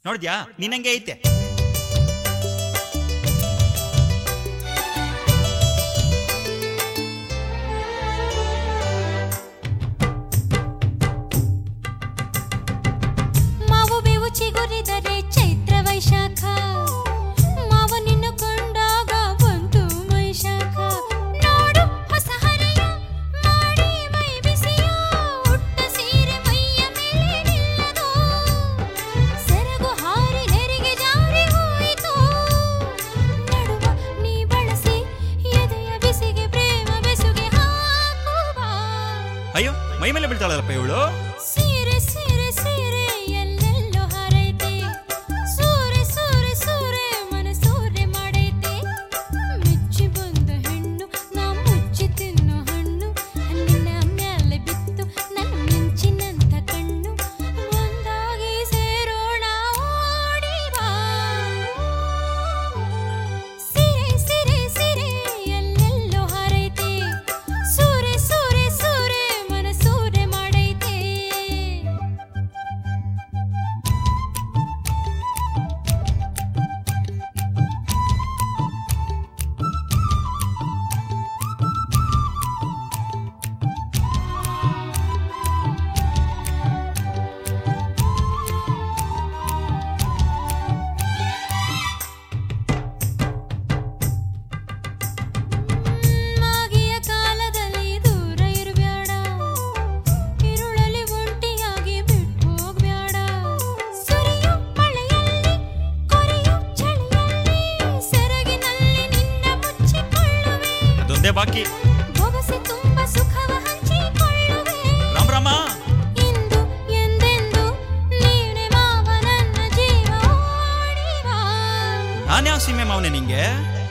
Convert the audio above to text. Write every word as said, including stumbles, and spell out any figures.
ನೋಡಿದ್ಯಾ ನಿನ್ನಂಗೆ ಐತೆ. ಮಾವು ಬೇವು ಚಿಗುರಿದರೆ ಚೈತ್ರ ವೈಶಾಖ, ಮಾವನಿನ್ನು ಕೊಂಡಾಗ ಬಂತು ವೈಶಾಖ. ನೋಡು ಹೊಸ ಹರೆಯ ಮಾಡಿ ಮೈ ಬಿಸಿಯ, ಉಟ್ಟ ಸೀರೆ ಮೈಯ ಮೇಲೆ ನಿಲ್ಲದು, ಸೆರಗು ಹಾರಿ ನೆರಿಗೆ ಜಾರಿ ಹೋಯಿತು. ನಡುವ ನೀ ಬಳಸಿ ಎದೆಯ ಬಿಸಿಗೆ ಪ್ರೇಮ ಬೆಸುಗೆ ಹಾಕುವ. ಅಯ್ಯೋ ಮೈ ಮೇಲೆ ಬೀಳ್ತಾಳಲ್ಲಪ್ಪ ಇವಳು. ಸೀರೆ ಸೀರೆ ಸೀರೆ ಎಲ್ಲೆಲ್ಲೋ ಹಾರೈತೆ, ಸೂರೆ ಸೂರೆ ಸೂರೆ ಮನಸೂರೆ ಮಾಡೈತೆ. ಮೆಚ್ಚಿ ಬಂದ ಹೆಣ್ಣು ನಾ ಮುಚ್ಚಿ ತಿನ್ನೋ ಹಣ್ಣು, ನಿನ್ನ ಮ್ಯಾಲೆ ಬಿತ್ತು ನನ್ನ ಮಿಂಚಿನಂಥ ಕಣ್ಣು. ಒಂದಾಗಿ ಸೇರೋಣ ಓಡಿ ಬಾ. ಸೀರೆ ಸೀರೆ ಸೀರೆ ಎಲ್ಲೆಲ್ಲೋ ಹಾರೈತೆ, ಸೂರೆ ಸೂರೆ ಸೂರೆ ಮನಸೂರೆ ಮಾಡೈತೆ. ಮಾಗಿಯ ಕಾಲದಲ್ಲಿ ದೂರ ಇರಬೇಡ, ಇರುಳಲ್ಲಿ ಒಂಟಿಯಾಗಿ ಬಿಟ್ಟು ಹೋಗ್ಬೇಡ. ಸುರಿಯೋ ಮಳೆಯಲ್ಲಿ ಕೊರೆಯೋ ಚಳಿಯಲ್ಲಿ ಸೆರಗಿನಲ್ಲಿ ನಿನ್ನ ಮುಚ್ಚಿಕೊಳ್ಳುವೆ. ಅದೊಂದೇ ಬಾಕಿ. ಬೊಗಸೆ ತುಂಬ ಸುಖವ ಹಂಚಿಕೊಳ್ಳುವೆ. ರಾಮ್ ರಾಮ. ಇಂದು ಎಂದೆಂದು ನೀನೆ ಮಾವ ನನ್ನ ಜೀವ ಓಡಿ ಬಾ. ನಾನ್ಯಾವ ಸೀಮೆ ಮಾವನೆ ನಿಂಗೆ?